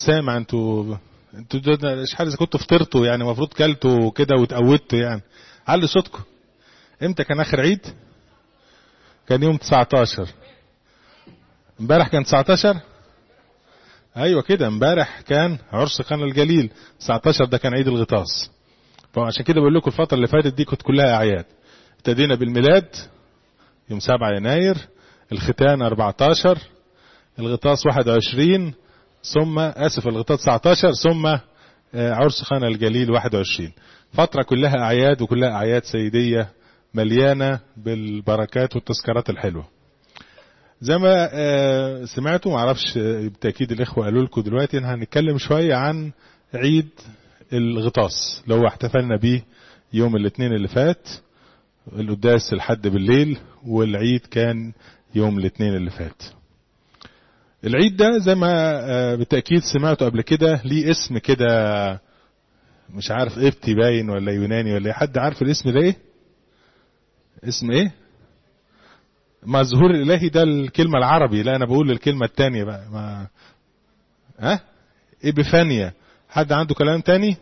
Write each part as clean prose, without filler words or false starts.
سامع انتوا مش حاجة اذا كنتوا فطرتوا يعني المفروض كلتوا كده واتقوتوا يعني. علوا صوتكم. امتى كان اخر عيد؟ كان يوم 19. امبارح كان 19. ايوه كده، امبارح كان عرس قنا الجليل. 19 ده كان عيد الغطاس. فعشان كده بقول لكم الفترة اللي فاتت دي كنت كلها اعياد. ابتدينا بالميلاد يوم 7 يناير، الختان 14، الغطاس 21، ثم الغطاس 19، ثم عرس قنا الجليل 21. فترة كلها اعياد وكلها اعياد سيدية مليانة بالبركات والتذكارات الحلوة. زي ما سمعتوا، معرفش بالتأكيد الإخوة قالوا لكم دلوقتي، هنتكلم شوية عن عيد الغطاس اللي هو احتفلنا بيه يوم الاثنين اللي فات، القداس الحد بالليل، والعيد كان يوم الاثنين اللي فات. العيد ده زي ما بالتأكيد سمعتوا قبل كده ليه اسم كده، مش عارف قبطي باين ولا يوناني ولا حد عارف الاسم ده ايه؟ اسم ايه؟ مظهور الالهي ده الكلمة العربي، لا انا بقول الكلمة التانية بقى. ما إبيفانيا. حد عنده كلام تاني؟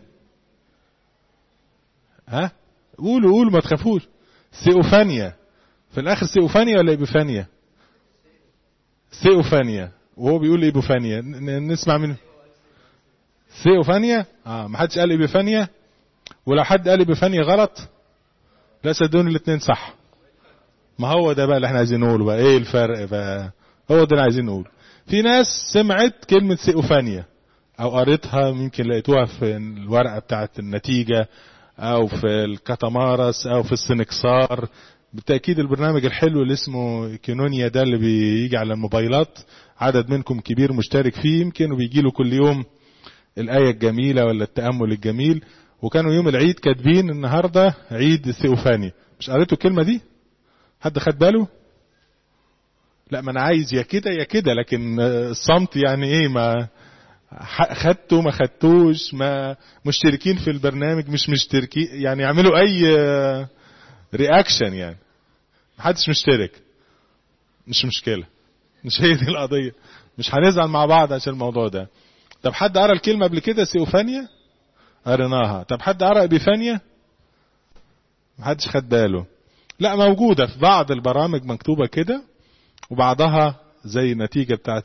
قولوا ما تخافوش. ثيوفانيا في الاخر. ثيوفانيا ولا إبيفانيا؟ ثيوفانيا. وهو بيقول إبيفانيا. نسمع منه. ثيوفانيا. ما حدش قال إبيفانيا. ولو حد قال إبيفانيا غلط، لا صدقوني الاثنين صح. ما هو ده بقى اللي احنا عايزين نقوله بقى. ايه الفرق بقى؟ هو ده اللي عايزين نقوله. في ناس سمعت كلمة ثيوفانيا او قريتها، يمكن لقيتوها في الورقة بتاعت النتيجة او في الكتمارس او في السنكسار. بالتأكيد البرنامج الحلو اللي اسمه كينونيا ده اللي بيجي على الموبايلات، عدد منكم كبير مشترك فيه يمكن، وبيجي له كل يوم الآية الجميلة ولا التأمل الجميل. وكانوا يوم العيد كاتبين النهاردة عيد ثيوفانيا. مش قريتوا الكلمة دي؟ حد خد باله؟ لا، ما انا عايز يا كده يا كده، لكن الصمت يعني ايه؟ ما خدتوا ما خدتوش، ما مشتركين في البرنامج مش مشتركين، يعني يعملوا اي رياكشن يعني. محدش مشترك، مش مشكلة، مش هي دي القضية، مش هنزعل مع بعض عشان الموضوع ده. طب حد قرأ الكلمة قبل كده ثيوفانيا؟ قريناها. طب حد قرأ إبيفانيا؟ محدش خد باله. لا، موجودة في بعض البرامج مكتوبة كده، وبعضها زي النتيجة بتاعت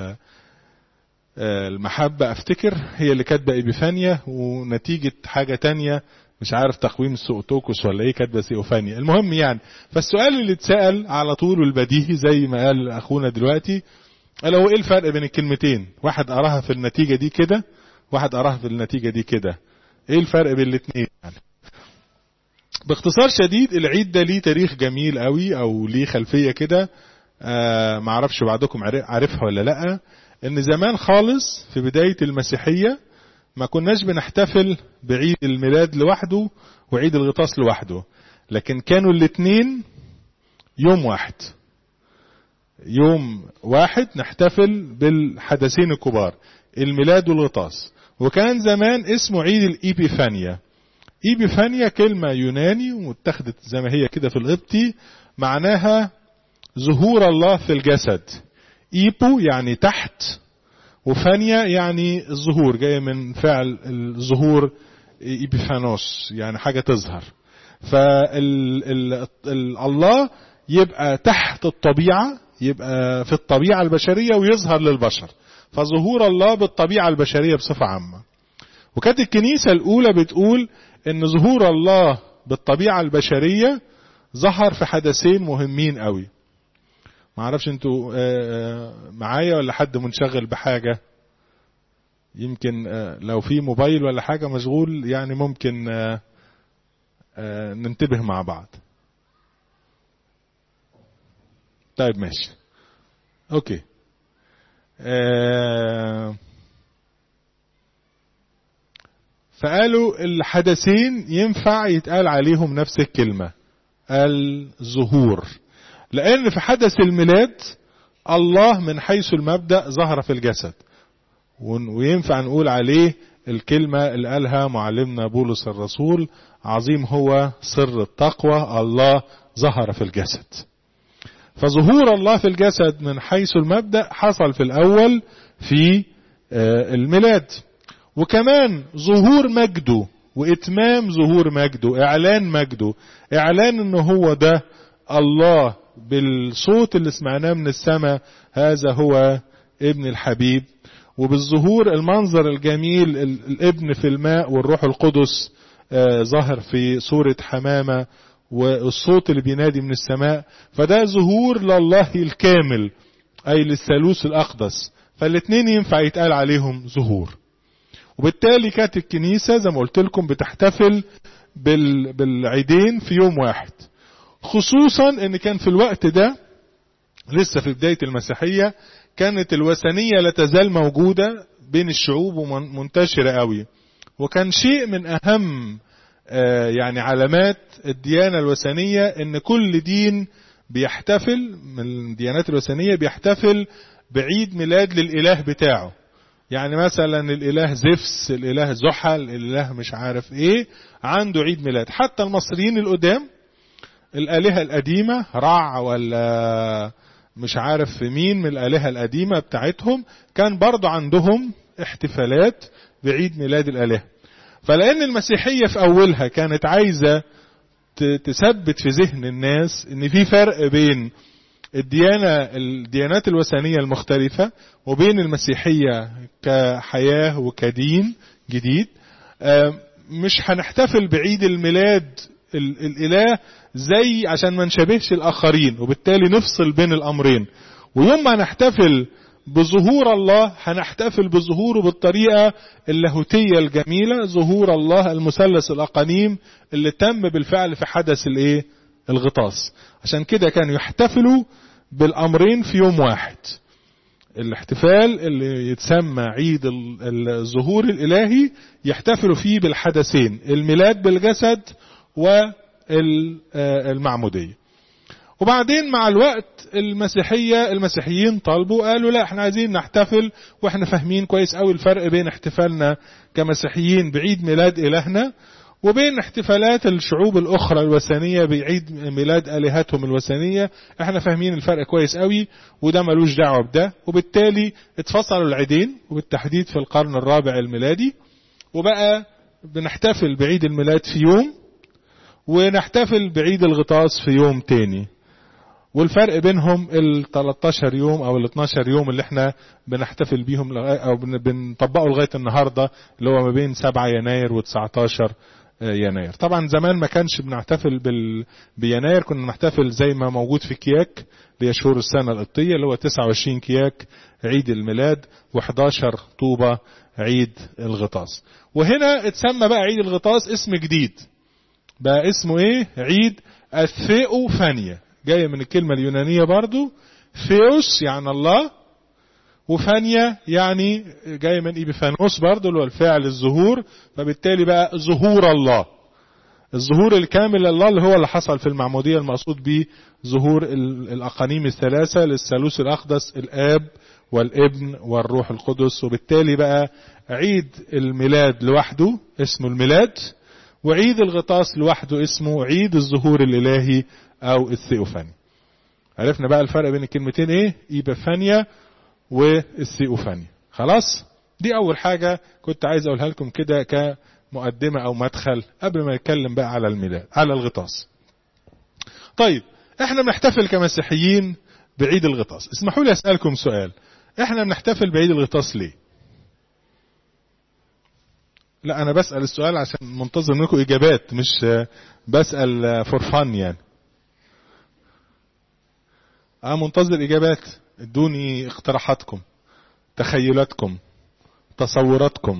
المحبة افتكر هي اللي كاتبة إبيفانيا، ونتيجة حاجة تانية مش عارف تقويم السؤتوكوس ولا ايه كاتبة ثيوفانيا. المهم يعني، فالسؤال اللي اتسأل على طول والبديهي زي ما قال اخونا دلوقتي، قال هو ايه الفرق بين الكلمتين؟ واحد قراها في النتيجة دي كده، واحد قراها في النتيجة دي كده. ايه الفرق بين الاثنين يعني؟ باختصار شديد، العيد ده ليه تاريخ جميل قوي، او ليه خلفية كده. معرفش بعضكم عارفها ولا لا، ان زمان خالص في بداية المسيحية ما كناش بنحتفل بعيد الميلاد لوحده وعيد الغطاس لوحده، لكن كانوا الاثنين يوم واحد. يوم واحد نحتفل بالحدثين الكبار، الميلاد والغطاس. وكان زمان اسمه عيد الإيبيفانيا. إيبيفانيا كلمة يوناني ومتخذت زي ما هي كده في القبطي، معناها ظهور الله في الجسد. إيبو يعني تحت، وفانيا يعني الظهور، جاي من فعل الظهور إيبيفانوس يعني حاجة تظهر. فالله يبقى تحت الطبيعة، يبقى في الطبيعة البشرية ويظهر للبشر، فظهور الله بالطبيعة البشرية بصفة عامة. وكانت الكنيسة الأولى بتقول إن ظهور الله بالطبيعة البشرية ظهر في حدثين مهمين قوي. ما اعرفش انتوا معايا ولا حد منشغل بحاجة؟ يمكن لو في موبايل ولا حاجة مشغول يعني ممكن ننتبه مع بعض. طيب ماشي، اوكي. فقالوا الحدثين ينفع يتقال عليهم نفس الكلمة، الظهور، لأن في حدث الميلاد الله من حيث المبدأ ظهر في الجسد، وينفع نقول عليه الكلمة اللي قالها معلمنا بولس الرسول: عظيم هو سر التقوى، الله ظهر في الجسد. فظهور الله في الجسد من حيث المبدأ حصل في الأول في الميلاد. وكمان ظهور مجده واتمام ظهور مجده، اعلان مجده، اعلان انه هو ده الله بالصوت اللي سمعناه من السماء، هذا هو ابن الحبيب. وبالظهور المنظر الجميل، الابن في الماء والروح القدس ظهر في صورة حمامة، والصوت اللي بينادي من السماء. فده ظهور لله الكامل اي للثالوث الاقدس، فالاثنين ينفع يتقال عليهم ظهور. وبالتالي كانت الكنيسة زي ما قلت لكم بتحتفل بالعيدين في يوم واحد، خصوصا ان كان في الوقت ده لسه في بداية المسيحية كانت الوثنية لا تزال موجودة بين الشعوب ومنتشرة قوي. وكان شيء من اهم يعني علامات الديانة الوثنية ان كل دين بيحتفل من الديانات الوثنية بيحتفل بعيد ميلاد للإله بتاعه. يعني مثلا الإله زفس، الإله زحل، الإله مش عارف ايه عنده عيد ميلاد. حتى المصريين القدام الآلهة القديمة رع ولا مش عارف مين من الآلهة القديمة بتاعتهم كان برضو عندهم احتفالات بعيد ميلاد الآلهة. فلأن المسيحية في أولها كانت عايزة تثبت في ذهن الناس ان في فرق بين الديانات الوثنية المختلفة وبين المسيحية كحياة وكدين جديد، مش هنحتفل بعيد الميلاد الإله زي عشان ما نشبهش الآخرين، وبالتالي نفصل بين الأمرين. ويوم ما نحتفل بظهور الله هنحتفل بظهوره بالطريقة اللاهوتية الجميلة، ظهور الله المثلث الأقانيم اللي تم بالفعل في حدث الغطاس. عشان كده كانوا يحتفلوا بالأمرين في يوم واحد. الاحتفال اللي يتسمى عيد الظهور الإلهي يحتفلوا فيه بالحدثين، الميلاد بالجسد والمعمودية. وبعدين مع الوقت المسيحيين طالبوا قالوا لا احنا عايزين نحتفل، واحنا فاهمين كويس قوي الفرق بين احتفالنا كمسيحيين بعيد ميلاد إلهنا وبين احتفالات الشعوب الأخرى الوثنية بعيد ميلاد آلهتهم الوثنية. احنا فاهمين الفرق كويس قوي وده ملوش دعوة بده. وبالتالي اتفصلوا العيدين، وبالتحديد في القرن الرابع الميلادي، وبقى بنحتفل بعيد الميلاد في يوم ونحتفل بعيد الغطاس في يوم تاني. والفرق بينهم 13 يوم او 12 يوم اللي احنا بنحتفل بيهم او بنطبقه لغاية النهاردة، اللي هو ما بين 7 يناير و19 يناير. طبعا زمان ما كانش بنحتفل بيناير، كنا نحتفل زي ما موجود في كياك اللي هي شهور السنة القبطية، اللي هو 29 كياك عيد الميلاد و11 طوبة عيد الغطاس. وهنا اتسمى بقى عيد الغطاس اسم جديد بقى، اسمه ايه؟ عيد الثيوفانيا، جاية من الكلمة اليونانية برضو، ثيوس يعني الله، وفانيا يعني جاية من إيبيفانوس برضو اللي هو الفاعل الظهور. فبالتالي بقى ظهور الله، الظهور الكامل لله اللي هو اللي حصل في المعمودية، المقصود به ظهور الأقانيم الثلاثة للثالوث الأقدس الآب والابن والروح القدس. وبالتالي بقى عيد الميلاد لوحده اسمه الميلاد، وعيد الغطاس لوحده اسمه عيد الظهور الإلهي أو الثيوفاني. عرفنا بقى الفرق بين الكلمتين ايه؟ إيبيفانيا والثيوفانيا. خلاص، دي أول حاجة كنت عايز أقولها لكم كده كمقدمة أو مدخل قبل ما نتكلم بقى على الميلاد على الغطاس. طيب احنا بنحتفل كمسيحيين بعيد الغطاس. اسمحوا لي أسألكم سؤال، احنا بنحتفل بعيد الغطاس ليه؟ لا انا بسأل السؤال عشان منتظر منكم اجابات، مش بسأل فور فن يعني. منتظر اجابات، ادوني اقتراحاتكم، تخيلاتكم، تصوراتكم.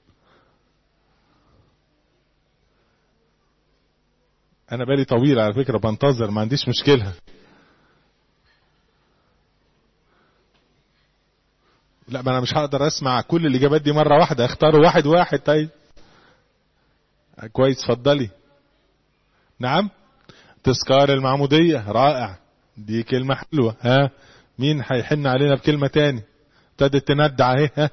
انا بالي طويل على فكرة بنتظر، ما عنديش مشكلة. لا ما انا مش هقدر اسمع كل الاجابات دي مرة واحدة، اختاروا واحد واحد. طيب كويس، اتفضلي. نعم، تذكار المعمودية، رائع، دي كلمة حلوة. ها مين هيحن علينا بكلمة تاني؟ ابتدت تندع اهي. ها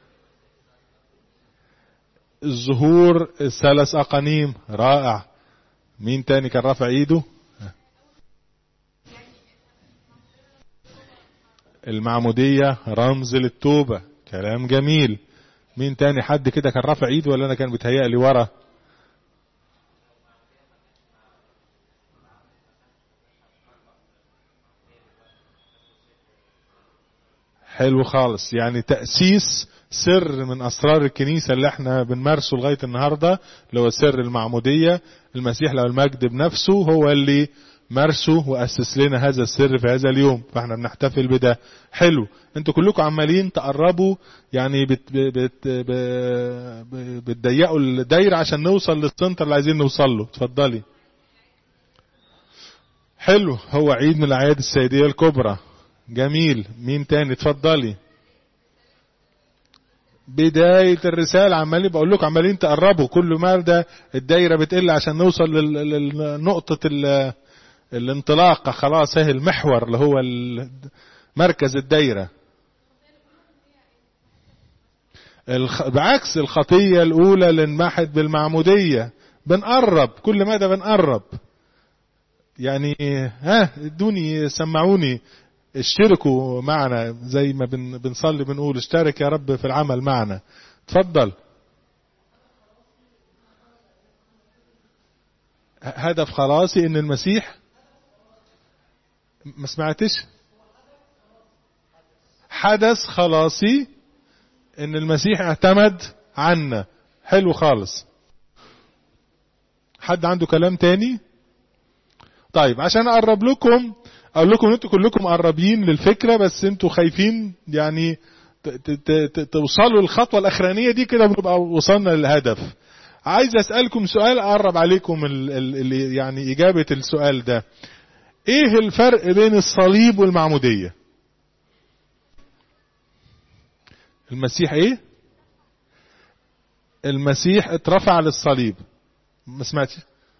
الظهور الثلاث اقانيم، رائع. مين تاني كان رافع ايده؟ المعمودية رمز للتوبة، كلام جميل. مين تاني؟ حد كده كان رافع ايده ولا انا كان بيتهيألي ورا؟ حلو خالص. يعني تأسيس سر من أسرار الكنيسة اللي احنا بنمارسه لغاية النهاردة، اللي هو سر المعمودية. المسيح له المجد بنفسه هو اللي مارسه وأسس لنا هذا السر في هذا اليوم، فاحنا بنحتفل بده. حلو. انتوا كلكم عمالين تقربوا، يعني بتضيقوا الدايرة عشان نوصل للسنتر اللي عايزين نوصل له. اتفضلي. حلو. هو عيد من الأعياد السيدية الكبرى. جميل. مين تاني؟ اتفضلي. بداية الرسالة. عمالين بقول لكم عمالين تقربوا، كل مرة الدايرة بتقل عشان نوصل لنقطة الانطلاقة. خلاص اهي المحور اللي هو مركز الدايرة. بعكس الخطية الأولى اللي انمحت بالمعمودية. بنقرب كل مدى بنقرب. يعني ادوني سمعوني، اشتركوا معنا زي ما بنصلي بنقول اشترك يا رب في العمل معنا. اتفضل. هدف خلاصي ان المسيح، ما سمعتش؟ حدث خلاصي ان المسيح اعتمد عنا. حلو خالص. حد عنده كلام تاني؟ طيب عشان اقرب لكم اقول لكم انتوا كلكم قربين للفكرة، بس انتوا خايفين يعني توصلوا للخطوة الاخرانية دي كده بنبقى وصلنا للهدف. عايز اسألكم سؤال اقرب عليكم اللي يعني اجابة السؤال ده. ايه الفرق بين الصليب والمعمودية؟ المسيح ايه؟ المسيح اترفع للصليب. ما سمعتش؟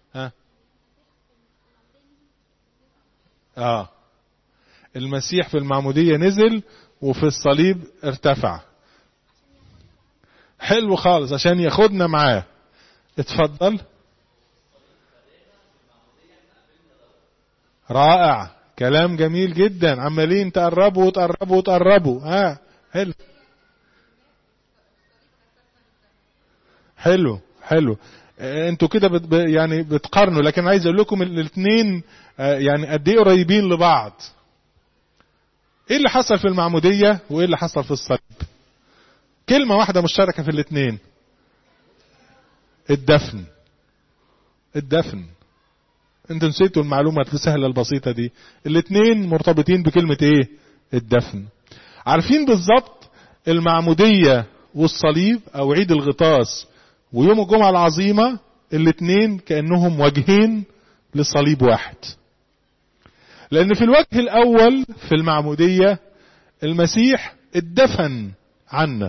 المسيح في المعمودية نزل وفي الصليب ارتفع. حلو خالص عشان ياخدنا معاه. اتفضل. رائع. كلام جميل جدا. عمالين تقربوا وتقربوا وتقربوا. حلو حلو حلو. انتوا كده يعني بتقارنوا، لكن عايز اقول لكم الاثنين يعني قد ايه قريبين لبعض. ايه اللي حصل في المعمودية وايه اللي حصل في الصليب؟ كلمة واحدة مشتركة في الاثنين. الدفن. الدفن. انتوا نسيتوا المعلومة السهلة البسيطة دي. الاثنين مرتبطين بكلمة ايه؟ الدفن. عارفين بالظبط المعمودية والصليب او عيد الغطاس ويوم الجمعة العظيمة الاثنين كأنهم وجهين لصليب واحد. لأن في الوجه الأول في المعمودية المسيح اتدفن عنا،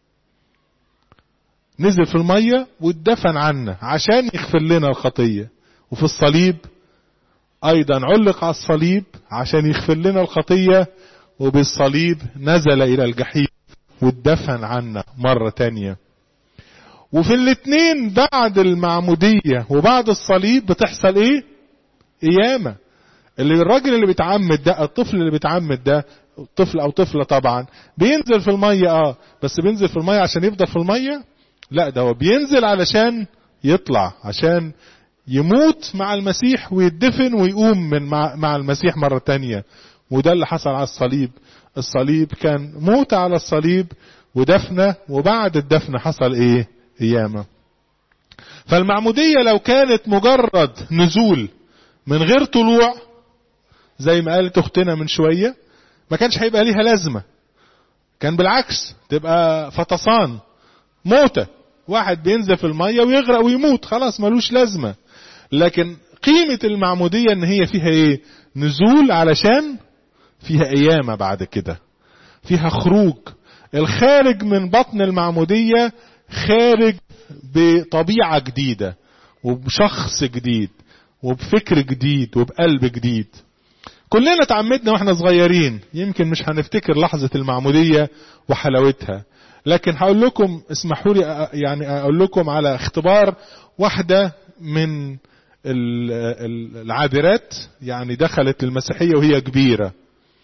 نزل في المية واتدفن عنا عشان يغفر لنا الخطية. وفي الصليب أيضا علق على الصليب عشان يغفر لنا الخطية، وبالصليب نزل إلى الجحيم واتدفن عنا مرة تانية. وفي الاثنين بعد المعمودية وبعد الصليب بتحصل ايه؟ قيامة. الراجل اللي بيتعمد ده، الطفل اللي بيتعمد ده، طفل او طفلة طبعا، بينزل في المية بس بينزل في المية عشان يفضل في المية؟ لا، ده هو بينزل علشان يطلع، عشان يموت مع المسيح ويدفن ويقوم مع المسيح مرة تانية. وده اللي حصل على الصليب. الصليب كان موت على الصليب ودفنة، وبعد الدفن حصل ايه؟ قيامة. فالمعمودية لو كانت مجرد نزول من غير طلوع زي ما قالت اختنا من شوية، ما كانش هيبقى ليها لازمة. كان بالعكس تبقى فطسان، موتة، واحد بينزل في المية ويغرق ويموت، خلاص ملوش لازمة. لكن قيمة المعمودية ان هي فيها ايه؟ نزول علشان فيها قيامة بعد كده، فيها خروج. الخارج من بطن المعمودية خارج بطبيعة جديدة وبشخص جديد وبفكر جديد وبقلب جديد. كلنا تعمدنا واحنا صغيرين، يمكن مش هنفتكر لحظة المعمودية وحلاوتها، لكن هقول لكم، اسمحوا لي يعني اقول لكم على اختبار واحدة من العابرات، يعني دخلت المسيحية وهي كبيرة،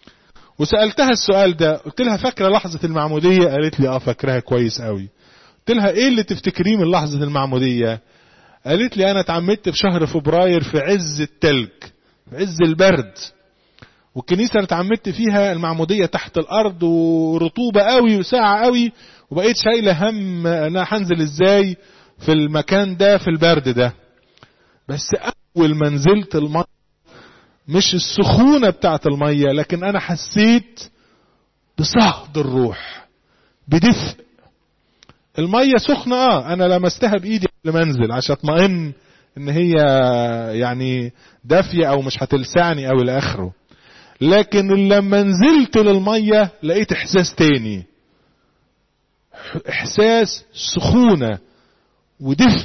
وسألتها السؤال ده، قلت لها فاكرة لحظة المعمودية؟ قالت لي فاكرها كويس قوي. قلت لها ايه اللي تفتكريه من لحظة المعمودية؟ قالت لي انا اتعمدت في شهر فبراير في عز التلج، في عز البرد، والكنيسة اللي اتعمدت فيها المعمودية تحت الارض ورطوبة قوي وساعة قوي، وبقيت شايلة هم انا هنزل ازاي في المكان ده في البرد ده. بس اول ما نزلت المية، مش السخونة بتاعت المية، لكن انا حسيت بصهد الروح، بدفء. المية سخنة انا لمستها بايدي قبل ما انزل عشان اطمئن ان هي يعني دافية او مش هتلسعني او الى اخره، لكن لما نزلت للمية لقيت احساس تاني، احساس سخونة ودفء،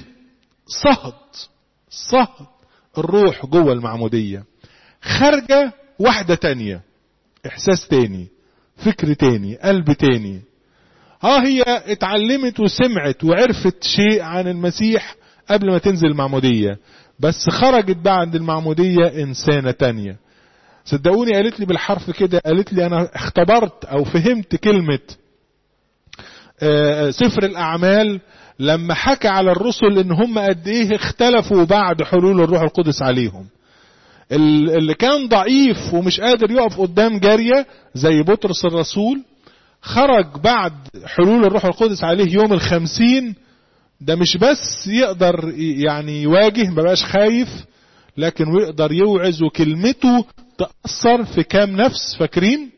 صهد الروح جوه المعمودية. خارجة واحدة تانية، احساس تاني، فكر تاني، قلب تاني. هي اتعلمت وسمعت وعرفت شيء عن المسيح قبل ما تنزل المعمودية، بس خرجت بعد المعمودية انسانة تانية. صدقوني قالت لي بالحرف كده، قالت لي انا اختبرت او فهمت كلمة سفر الاعمال لما حكى على الرسل ان هم قد ايه اختلفوا بعد حلول الروح القدس عليهم. اللي كان ضعيف ومش قادر يقف قدام جارية زي بطرس الرسول، خرج بعد حلول الروح القدس عليه يوم 50، ده مش بس يقدر يعني يواجه، ما بقاش خايف، لكن ويقدر يوعظ، وكلمته تأثر في كام نفس؟ فاكرين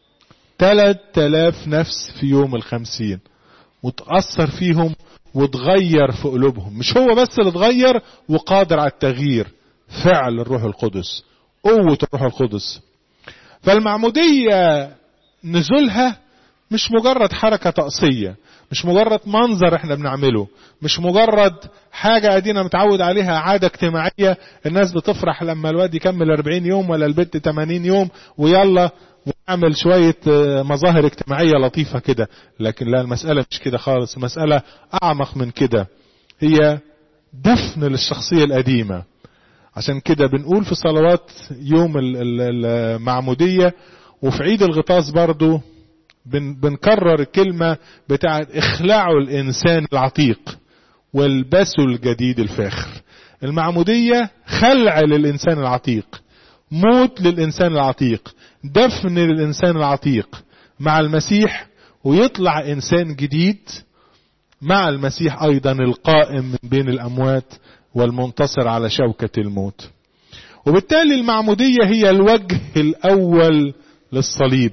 3000 نفس في يوم 50، وتأثر فيهم وتغير في قلوبهم. مش هو بس اللي اتغير وقادر على التغيير، فعل الروح القدس، قوة الروح القدس. فالمعمودية نزولها مش مجرد حركة طقسية، مش مجرد منظر احنا بنعمله، مش مجرد حاجة ادينا متعود عليها، عادة اجتماعية الناس بتفرح لما الواد يكمل 40 يوم ولا البنت 80 يوم ويلا ونعمل شوية مظاهر اجتماعية لطيفة كده. لكن لا، المسألة مش كده خالص، المسألة اعمق من كده، هي دفن للشخصية القديمة. عشان كده بنقول في صلوات يوم المعمودية وفي عيد الغطاس برضو بنكرر الكلمة بتاعت اخلعوا الانسان العتيق والبسوا الجديد الفاخر. المعمودية خلع للانسان العتيق، موت للانسان العتيق، دفن للانسان العتيق مع المسيح، ويطلع انسان جديد مع المسيح ايضا، القائم من بين الاموات والمنتصر على شوكة الموت. وبالتالي المعمودية هي الوجه الاول للصليب.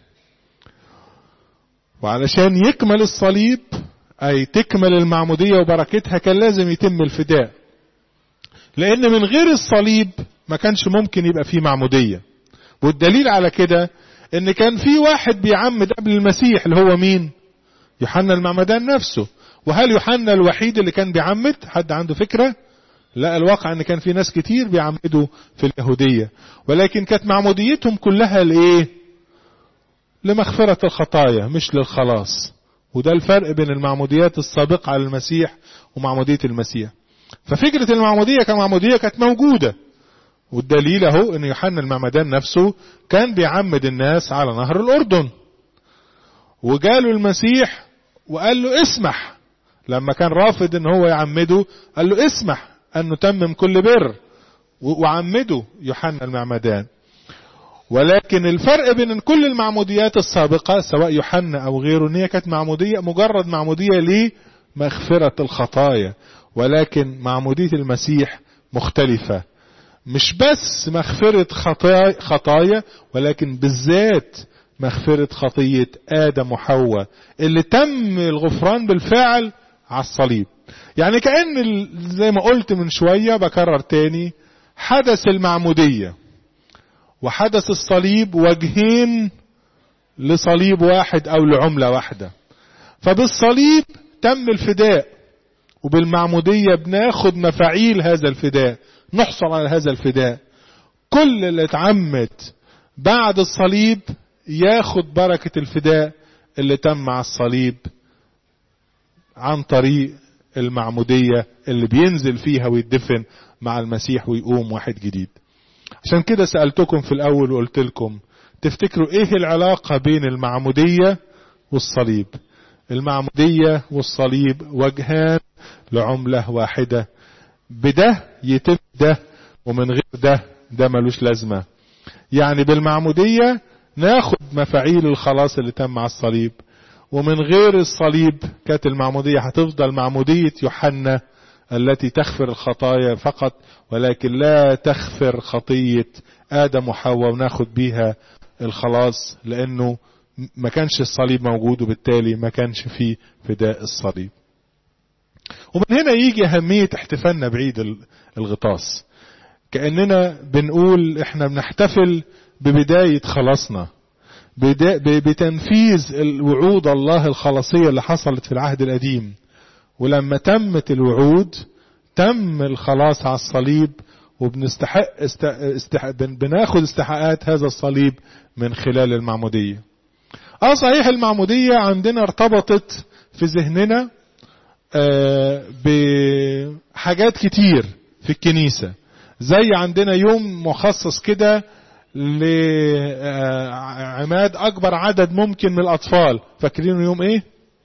وعلشان يكمل الصليب، اي تكمل المعمودية وبركتها، كان لازم يتم الفداء، لان من غير الصليب ما كانش ممكن يبقى فيه معمودية. والدليل على كده ان كان في واحد بيعمد قبل المسيح، اللي هو مين؟ يوحنا المعمدان نفسه. وهل يوحنا الوحيد اللي كان بيعمد؟ حد عنده فكرة؟ لا، الواقع ان كان في ناس كتير بيعمدوا في اليهودية، ولكن كانت معموديتهم كلها لايه؟ لمغفرة الخطايا، مش للخلاص. وده الفرق بين المعموديات السابقة على المسيح ومعمودية المسيح. ففكرة المعمودية كمعمودية كانت موجودة، والدليل اهو ان يوحنا المعمدان نفسه كان بيعمد الناس على نهر الأردن، وجاله المسيح وقال له اسمح، لما كان رافض ان هو يعمده قال له اسمح ان نتمم كل بر، وعمده يوحنا المعمدان. ولكن الفرق بين كل المعموديات السابقة سواء يوحنا او غيره، ان هي كانت معمودية مجرد معمودية لمغفرة الخطايا، ولكن معمودية المسيح مختلفة، مش بس مغفرة خطايا، ولكن بالذات مغفرة خطية آدم وحواء اللي تم الغفران بالفعل على الصليب. يعني كأن زي ما قلت من شوية، بكرر تاني، حدث المعمودية وحدث الصليب وجهين لصليب واحد او لعملة واحدة. فبالصليب تم الفداء، وبالمعمودية بناخد مفاعيل هذا الفداء، نحصل على هذا الفداء. كل اللي اتعمد بعد الصليب ياخد بركة الفداء اللي تم على الصليب عن طريق المعمودية اللي بينزل فيها ويدفن مع المسيح ويقوم واحد جديد. عشان كده سألتكم في الأول وقلت لكم تفتكروا ايه العلاقة بين المعمودية والصليب؟ المعمودية والصليب وجهان لعملة واحدة، بده يتم ده ومن غير ده ملوش لازمة. يعني بالمعمودية ناخد مفاعيل الخلاص اللي تم على الصليب، ومن غير الصليب كانت المعمودية هتفضل معمودية يوحنا التي تغفر الخطايا فقط، ولكن لا تغفر خطية آدم وحواء وناخد بيها الخلاص، لأنه ما كانش الصليب موجود، وبالتالي ما كانش فيه فداء الصليب. ومن هنا يجي أهمية احتفالنا بعيد الغطاس، كأننا بنقول احنا بنحتفل ببداية خلاصنا، بتنفيذ الوعود الله الخلاصية اللي حصلت في العهد القديم. ولما تمت الوعود تم الخلاص على الصليب، بناخد استحقاقات هذا الصليب من خلال المعمودية. صحيح المعمودية عندنا ارتبطت في ذهننا بحاجات كتير في الكنيسة، زي عندنا يوم مخصص كده لعماد أكبر عدد ممكن من الأطفال. فاكرين يوم إيه؟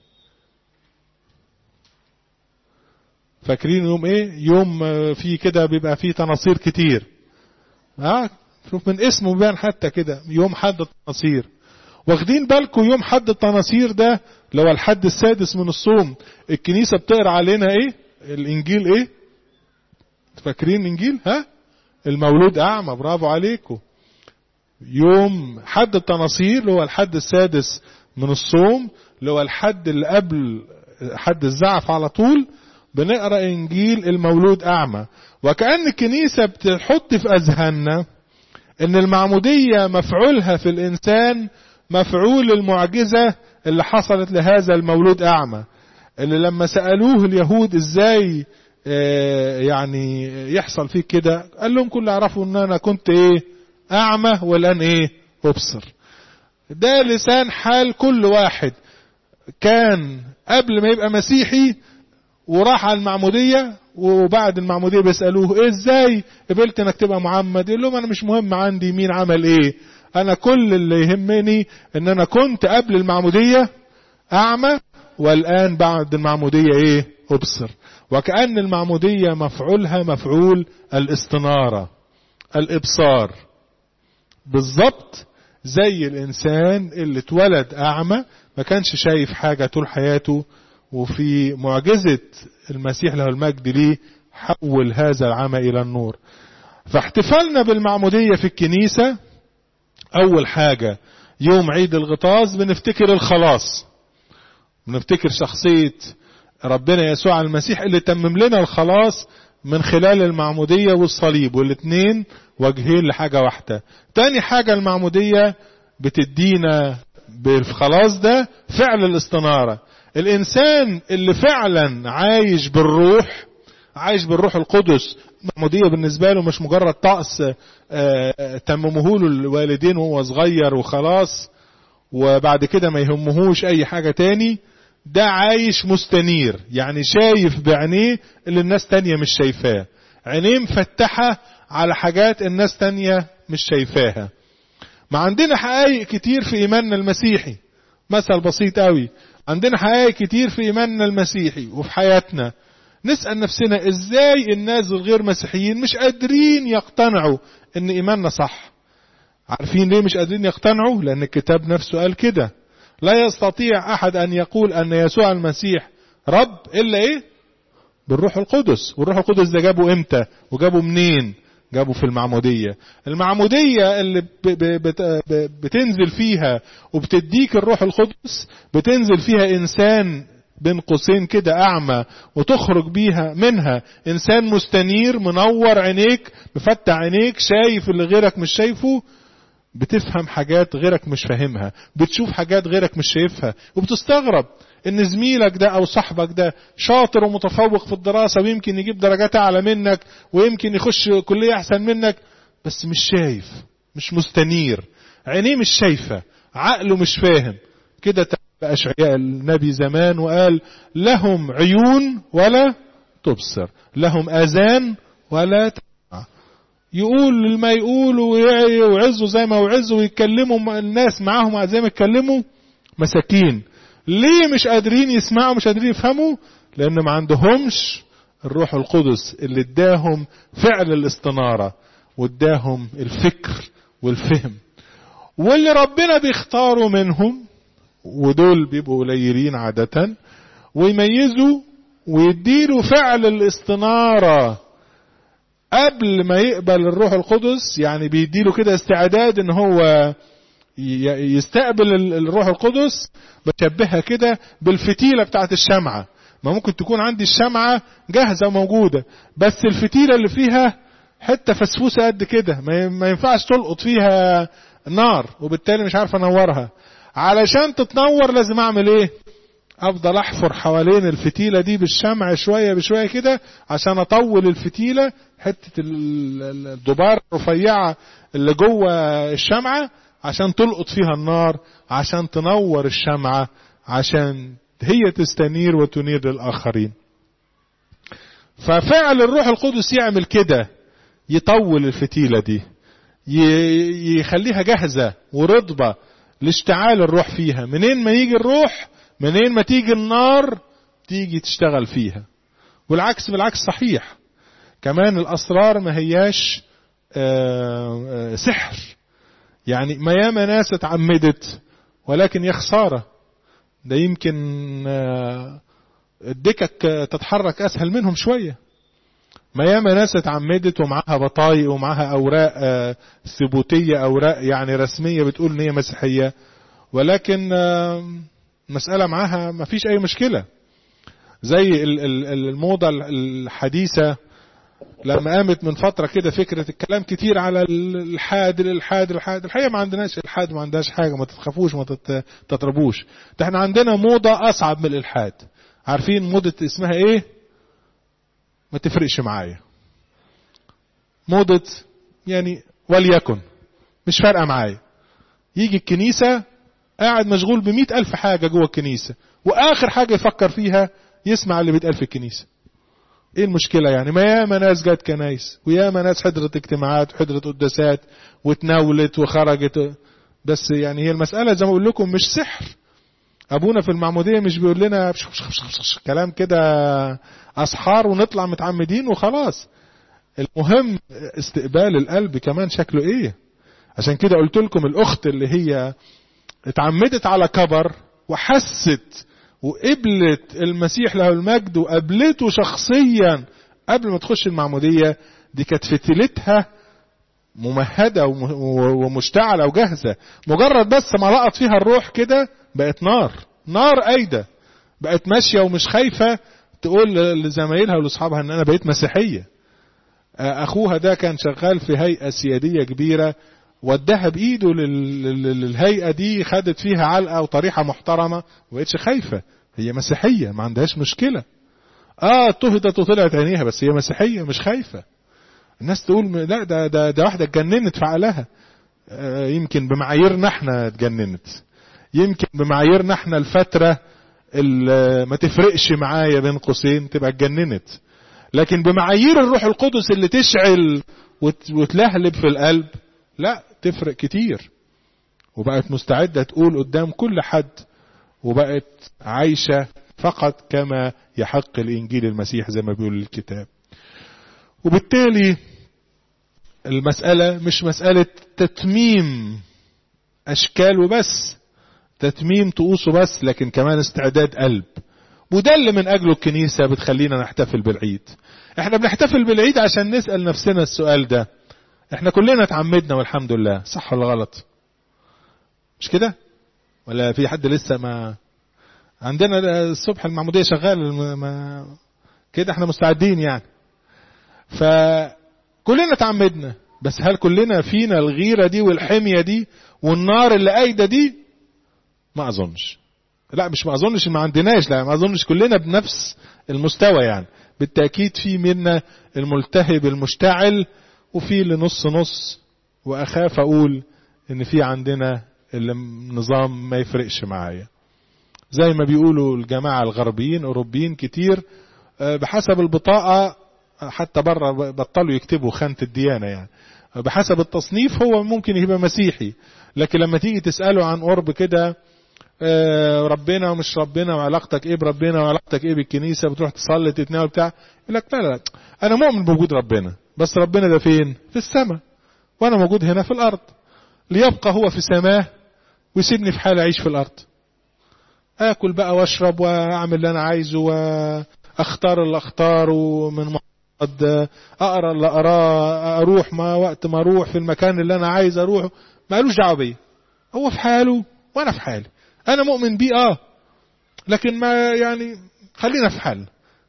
فاكرين يوم إيه؟ يوم فيه كده بيبقى فيه تناصير كتير. شوف من اسمه بيان حتى كده، يوم حد التناصير. واخدين بالكم يوم حد التناصير ده لو الحد السادس من الصوم الكنيسة بتقرأ علينا إيه؟ الإنجيل إيه؟ فاكرين الإنجيل؟ المولود أعمى. برافو عليكم. يوم حد التناصير اللي هو الحد السادس من الصوم، اللي هو الحد اللي قبل حد الزعف على طول، بنقرأ إنجيل المولود أعمى. وكأن الكنيسة بتحط في أذهاننا إن المعمودية مفعولها في الإنسان مفعول المعجزة اللي حصلت لهذا المولود أعمى، اللي لما سألوه اليهود إزاي يعني يحصل فيك كده، قال لهم كل عرفوا ان انا كنت ايه؟ اعمى والان ايه؟ ابصر. ده لسان حال كل واحد كان قبل ما يبقى مسيحي وراح على المعمودية، وبعد المعمودية بيسألوه ازاي قبلت انك تبقى معمد؟ يقول لهم انا مش مهم عندي مين عمل ايه، انا كل اللي يهمني ان انا كنت قبل المعمودية اعمى والان بعد المعمودية ايه؟ ابصر. وكأن المعمودية مفعولها مفعول الاستنارة، الابصار، بالضبط زي الانسان اللي اتولد اعمى ما كانش شايف حاجة طول حياته، وفي معجزة المسيح له المجد ليه حول هذا العمى الى النور. فاحتفالنا بالمعمودية في الكنيسة اول حاجة يوم عيد الغطاس بنفتكر الخلاص، بنفتكر شخصية ربنا يسوع المسيح اللي تمم لنا الخلاص من خلال المعمودية والصليب، والاثنين وجهين لحاجة واحدة. تاني حاجة المعمودية بتدينا بالخلاص ده فعل الاستنارة. الإنسان اللي فعلا عايش بالروح، عايش بالروح القدس، المعمودية بالنسبة له مش مجرد طقس تممه له الوالدين وهو صغير وخلاص وبعد كده ما يهمهوش أي حاجة تاني. ده عايش مستنير، يعني شايف بعينيه اللي الناس تانية مش شايفاه، عينيه مفتحة على حاجات الناس تانية مش شايفاها. ما عندنا حقائق كتير في إيماننا المسيحي، مثل بسيط قوي، عندنا حقائق كتير في إيماننا المسيحي وفي حياتنا، نسأل نفسنا ازاي الناس الغير مسيحيين مش قادرين يقتنعوا ان إيماننا صح. عارفين ليه مش قادرين يقتنعوا؟ لأن الكتاب نفسه قال كده، لا يستطيع أحد أن يقول أن يسوع المسيح رب إلا إيه؟ بالروح القدس. والروح القدس ده جابه إمتى وجابه منين؟ جابه في المعمودية. المعمودية اللي بتنزل فيها وبتديك الروح القدس، بتنزل فيها إنسان بين قوسين كده أعمى، وتخرج بيها منها إنسان مستنير منور عينيك مفتح عينيك شايف اللي غيرك مش شايفه، بتفهم حاجات غيرك مش فاهمها، بتشوف حاجات غيرك مش شايفها، وبتستغرب ان زميلك ده او صاحبك ده شاطر ومتفوق في الدراسة ويمكن يجيب درجات اعلى منك ويمكن يخش كلية احسن منك، بس مش شايف، مش مستنير، عينيه مش شايفة، عقله مش فاهم. كده أشعياء النبي زمان وقال لهم عيون ولا تبصر، لهم آذان ولا تسمع. يقول ما يقولوا ويعزوا زي ما وعزوا ويتكلموا الناس معاهم زي ما يتكلموا، مساكين. ليه مش قادرين يسمعوا، مش قادرين يفهموا؟ لأن ما عندهمش الروح القدس اللي اداهم فعل الاستنارة واداهم الفكر والفهم. واللي ربنا بيختاروا منهم، ودول بيبقوا قليلين عادة، ويميزوا ويديله فعل الاستنارة قبل ما يقبل الروح القدس. يعني بيديله كده استعداد ان هو يستقبل الروح القدس. بشبهها كده بالفتيلة بتاعت الشمعة. ما ممكن تكون عندي الشمعة جاهزة وموجودة، بس الفتيلة اللي فيها حتة فسفوسة قد كده، ما ينفعش تلقط فيها نار، وبالتالي مش عارف انورها. علشان تتنور لازم اعمل ايه؟ افضل احفر حوالين الفتيلة دي بالشمع شوية بشوية كده، عشان اطول الفتيلة حتة الدبار الرفيعة اللي جوه الشمعة، عشان تلقط فيها النار، عشان تنور الشمعة، عشان هي تستنير وتنير للآخرين. ففعل الروح القدس يعمل كده، يطول الفتيلة دي، يخليها جاهزة ورطبة لاشتعال الروح فيها. منين ما يجي الروح، منين ما تيجي النار، تيجي تشتغل فيها. والعكس بالعكس صحيح. كمان الأسرار ما هياش سحر. يعني ما ياما ناس اتعمدت ولكن يا خسارة، ده يمكن الدكك تتحرك أسهل منهم شوية. ما ياما ناس اتعمدت ومعها بطايق ومعها أوراق ثبوتية، أوراق يعني رسمية بتقول إن هي مسيحية، ولكن مسألة معها ما فيش أي مشكلة. زي الموضة الحديثة لما قامت من فترة كده فكرة الكلام كتير على الحاد. الحقيقة ما عندناش الحاد، ما عندناش حاجة، ما تتخافوش ما تتربوش. ده احنا عندنا موضة أصعب من الإلحاد. عارفين موضة اسمها ايه؟ ما تفرقش معايا. موضة يعني وليكن مش فارقة معايا. يجي الكنيسة قاعد مشغول ب100,000 حاجة جوه الكنيسة، وآخر حاجة يفكر فيها يسمع اللي بيتقال في الكنيسة. ايه المشكلة يعني؟ ما ياما ناس جات كنايس، وياما ناس حضرت اجتماعات وحضرت قداسات وتناولت وخرجت. بس يعني هي المسألة زي ما اقول لكم مش سحر. ابونا في المعمودية مش بيقول لنا كلام كده اسحار ونطلع متعمدين وخلاص. المهم استقبال القلب كمان شكله ايه. عشان كده قلت لكم الاخت اللي هي اتعمدت على كبر وحست وقبلت المسيح له المجد وقبلته شخصيا قبل ما تخش المعمودية، دي كانت فتيلتها ممهدة ومشتعلة وجاهزة. مجرد بس ما لقط فيها الروح كده بقت نار قايدة، بقت ماشية ومش خايفة تقول لزمايلها ولأصحابها ان انا بقيت مسيحية. اخوها ده كان شغال في هيئة سيادية كبيرة، ودها بايده للهيئة دي، خدت فيها علقة وطريحة محترمة وبقتش خايفة. هي مسيحية ما عندهاش مشكلة. طهدت وطلعت عينيها، بس هي مسيحية مش خايفة. الناس تقول لا ده واحدة اتجننت في عقلها. يمكن بمعاييرنا احنا اتجننت، يمكن بمعاييرنا احنا الفترة اللي ما تفرقش معايا بين قوسين تبقى اتجننت. لكن بمعايير الروح القدس اللي تشعل وتلهلب في القلب، لا تفرق كتير. وبقت مستعدة تقول قدام كل حد، وبقت عايشة فقط كما يحق الإنجيل المسيح زي ما بيقول الكتاب. وبالتالي المسألة مش مسألة تتميم أشكال وبس، تتميم طقوس وبس، لكن كمان استعداد قلب. وده اللي من أجله الكنيسة بتخلينا نحتفل بالعيد. احنا بنحتفل بالعيد عشان نسأل نفسنا السؤال ده: احنا كلنا اتعمدنا والحمد لله، صح ولا غلط؟ مش كده؟ ولا في حد لسه ما عندنا الصبح المعمودية شغال كده؟ احنا مستعدين يعني. فكلنا اتعمدنا، بس هل كلنا فينا الغيرة دي والحمية دي والنار اللي قايدة دي؟ ما اظنش. لا مش ما اظنش ما عندناش، لا ما اظنش كلنا بنفس المستوى يعني. بالتأكيد في منا الملتهب المشتعل، وفي اللي نص، واخاف اقول ان في عندنا النظام ما يفرقش معايا. زي ما بيقولوا الجماعة الغربيين اوروبيين كتير، بحسب البطاقة حتى بره بطلوا يكتبوا خانة الديانة يعني، بحسب التصنيف هو ممكن يبقى مسيحي، لكن لما تيجي تسأله عن قرب كده ربنا ومش ربنا وعلاقتك ايه بربنا وعلاقتك ايه بالكنيسة، بتروح تصلي تتناول بتاع، يقول لك لا لا انا مؤمن بوجود ربنا، بس ربنا ده فين؟ في السماء، وانا موجود هنا في الارض، ليبقى هو في سماه ويسيبني في حال اعيش في الارض، اكل بقى واشرب واعمل اللي انا عايزه واختار اللي اختاره من مقعد، اقرا اللي اقراه، اروح ما وقت ما اروح في المكان اللي انا عايز اروحه، مالوش دعوه بيا، هو في حاله وانا في حالي، انا مؤمن بيه لكن ما يعني خلينا في حال.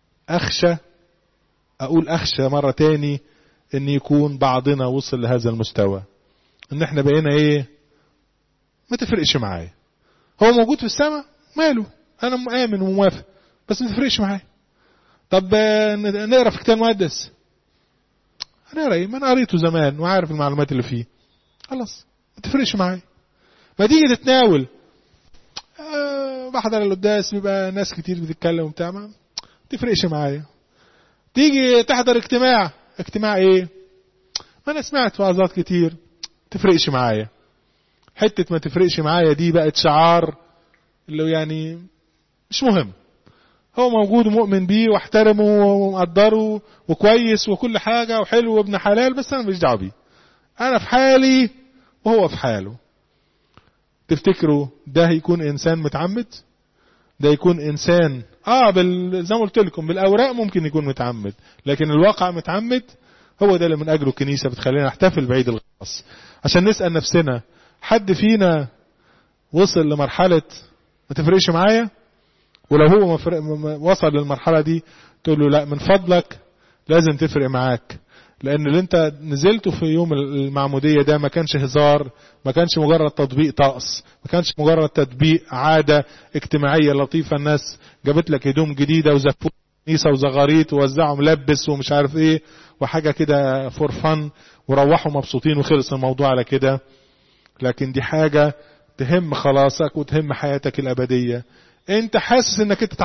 اخشى مرة تاني ان يكون بعضنا وصل لهذا المستوى، ان احنا بقينا ايه، ما تفرقش معايا، هو موجود في السماء ماله، انا مؤمن وموافق بس ما تفرقش معايا. طب نقرا في كتاب مقدس، هنقرا ايه؟ ما انا قريته زمان وعارف المعلومات اللي فيه، خلاص ما تفرقش معايا. ما تيجي تتناول بحضر القداس بيبقى ناس كتير بتتكلم وبتاع، ما تفرقش معايا. تيجي تحضر اجتماع ايه؟ ما انا سمعت وعظات كتير، تفرقش معايا. حتة ما تفرقش معايا دي بقت شعار اللي يعني مش مهم، هو موجود ومؤمن بيه واحترمه ومقدره وكويس وكل حاجة وحلو وابن حلال، بس انا مش دعوه بيه، انا في حالي وهو في حاله. تفتكروا ده هيكون انسان متعمد؟ ده يكون انسان زي ما قلت لكم بالاوراق ممكن يكون متعمد، لكن الواقع متعمد. هو ده اللي من اجله الكنيسة بتخلينا نحتفل بعيد الغطاس، عشان نسأل نفسنا حد فينا وصل لمرحلة ما تفرقش معايا؟ ولو هو وصل للمرحلة دي تقول له لا من فضلك لازم تفرق معاك، لان اللي انت نزلته في يوم المعمودية ده ما كانش هزار، ما كانش مجرد تطبيق طقس، ما كانش مجرد تطبيق عادة اجتماعية لطيفة، الناس جابت لك هدوم جديدة وزفوه كنيسة وزغاريت ووزعوا ملبس ومش عارف ايه وحاجة كده فور فن وروحوا مبسوطين وخلص الموضوع على كده. لكن دي حاجة تهم خلاصك وتهم حياتك الأبدية. انت حاسس انك انت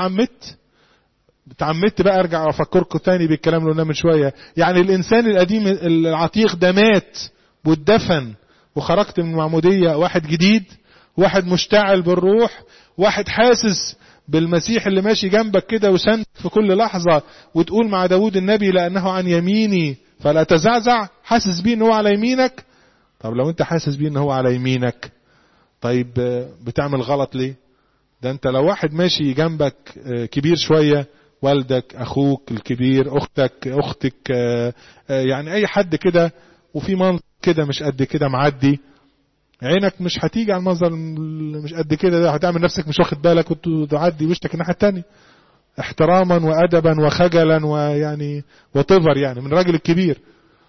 اتعمدت بقى، ارجع افكركم تاني بالكلام اللي قلناه من شوية، يعني الانسان القديم العتيق ده مات واتدفن، وخرجت من المعمودية واحد جديد، واحد مشتعل بالروح، واحد حاسس بالمسيح اللي ماشي جنبك كده وسند في كل لحظة، وتقول مع داود النبي لأنه عن يميني فلا تزعزع، حاسس بيه ان هو على يمينك. طب لو انت حاسس بيه ان هو على يمينك، طيب بتعمل غلط ليه؟ ده انت لو واحد ماشي جنبك كبير شوية، والدك، اخوك الكبير، اختك يعني اي حد كده، وفي منظر كده مش قد كده معدي، عينك مش هتيجي على المنظر مش قد كده ده، هتعمل نفسك مش واخد بالك وتعدي وشك الناحية التانية احتراما وادبا وخجلا ويعني وطفر يعني من الراجل الكبير.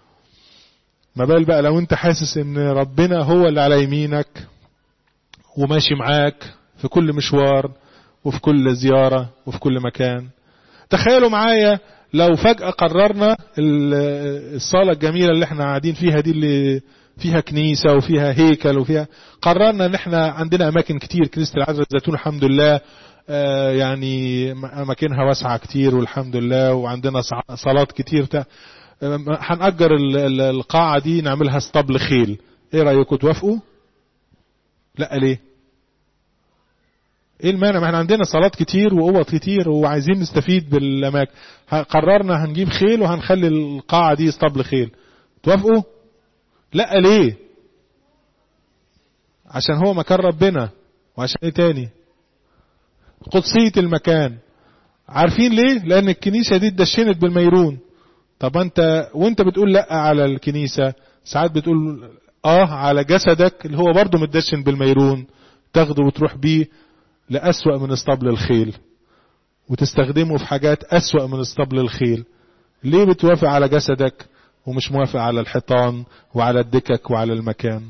ما بال بقى لو انت حاسس ان ربنا هو اللي على يمينك وماشي معاك في كل مشوار وفي كل زيارة وفي كل مكان. تخيلوا معايا لو فجأة قررنا الصالة الجميلة اللي احنا قاعدين فيها دي، اللي فيها كنيسة وفيها هيكل وفيها، قررنا ان احنا عندنا اماكن كتير، كنيسة العذراء الزيتون الحمد لله يعني اماكنها واسعة كتير والحمد لله، وعندنا صالات كتير هنأجر القاعة دي نعملها اسطبل خيل، ايه رأيكم توافقوا؟ لا ليه؟ ايه المانع؟ ما احنا عندنا صالات كتير واوض كتير وعايزين نستفيد بالاماكن، قررنا هنجيب خيل وهنخلي القاعة دي اسطبل خيل، توافقوا؟ لا ليه؟ عشان هو مكان ربنا، وعشان ايه تاني؟ قدسية المكان. عارفين ليه؟ لان الكنيسة دي اتدشنت بالميرون. طب وانت بتقول لا على الكنيسة، ساعات بتقول على جسدك اللي هو برضو متدشن بالميرون، تاخده وتروح بيه لأسوأ من اسطبل الخيل وتستخدمه في حاجات أسوأ من اسطبل الخيل. ليه بتوافق على جسدك ومش موافق على الحيطان وعلى الدكك وعلى المكان؟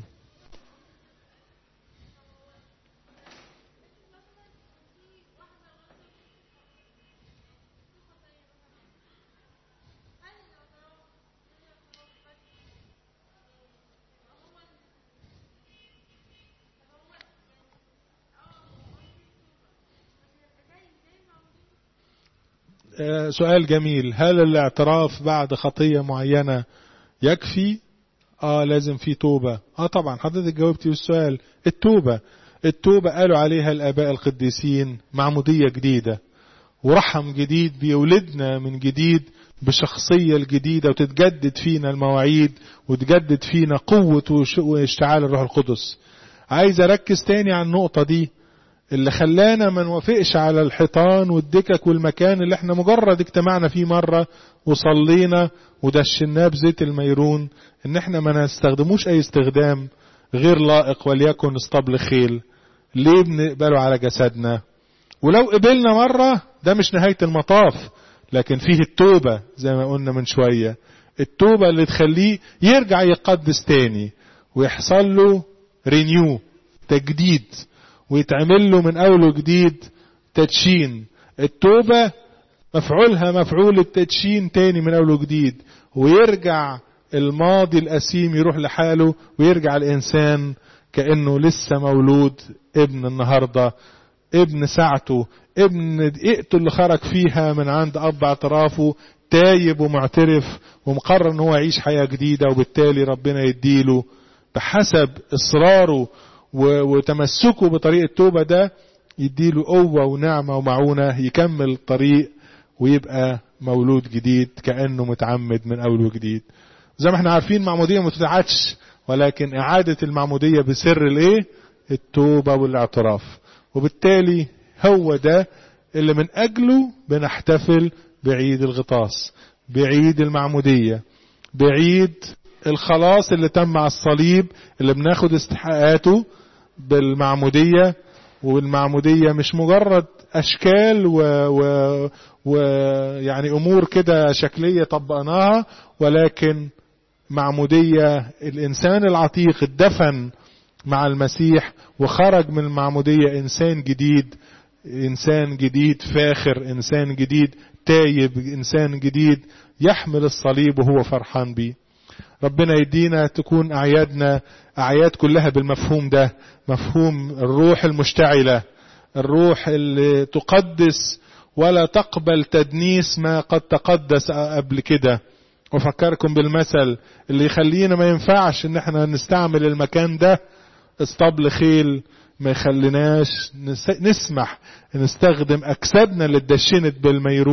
سؤال جميل، هل الاعتراف بعد خطية معينة يكفي؟ لازم في توبة. طبعا حضرتك جاوبتي السؤال. التوبة قالوا عليها الآباء القديسين معمودية جديدة ورحم جديد بيولدنا من جديد بشخصية الجديدة، وتتجدد فينا المواعيد وتجدد فينا قوة واشتعال الروح القدس. عايز أركز تاني على النقطة دي اللي خلانا ما نوافقش على الحيطان والدكك والمكان اللي احنا مجرد اجتمعنا فيه مرة وصلينا ودشناه بزيت الميرون، ان احنا ما نستخدموش اي استخدام غير لائق وليكن اسطبل خيل. ليه بنقبله على جسدنا؟ ولو قبلنا مرة ده مش نهاية المطاف، لكن فيه التوبة زي ما قلنا من شوية، التوبة اللي تخليه يرجع يقدس تاني ويحصل له رينيو تجديد ويتعمل له من أول جديد تدشين. التوبة مفعولها مفعول التدشين تاني من أول جديد، ويرجع الماضي الأسيم يروح لحاله، ويرجع الإنسان كأنه لسه مولود ابن النهاردة، ابن ساعته، ابن دقيقته اللي خرج فيها من عند أب اعترافه، تايب ومعترف ومقرر ان هو يعيش حياة جديدة، وبالتالي ربنا يديله بحسب إصراره وتمسكه بطريق التوبة ده، يديله قوة ونعمة ومعونة يكمل الطريق ويبقى مولود جديد كأنه متعمد من أول وجديد. زي ما احنا عارفين معمودية ما تتعادش، ولكن إعادة المعمودية بسر الايه؟ التوبة والاعتراف. وبالتالي هو ده اللي من أجله بنحتفل بعيد الغطاس، بعيد المعمودية، بعيد الخلاص اللي تم على الصليب، اللي بناخد استحقاقاته بالمعمودية. والمعمودية مش مجرد أشكال يعني أمور كده شكلية طبقناها، ولكن معمودية الإنسان العتيق اتدفن مع المسيح وخرج من المعمودية إنسان جديد، إنسان جديد فاخر، إنسان جديد تايب، إنسان جديد يحمل الصليب وهو فرحان بيه. ربنا يدينا تكون أعيادنا أعياد كلها بالمفهوم ده، مفهوم الروح المشتعلة، الروح اللي تقدس ولا تقبل تدنيس ما قد تقدس قبل كده. وفكركم بالمثل اللي يخلينا ما ينفعش ان احنا نستعمل المكان ده اسطبل خيل، ما يخليناش نسمح نستخدم أجسادنا اللي اتدشنت بالميرون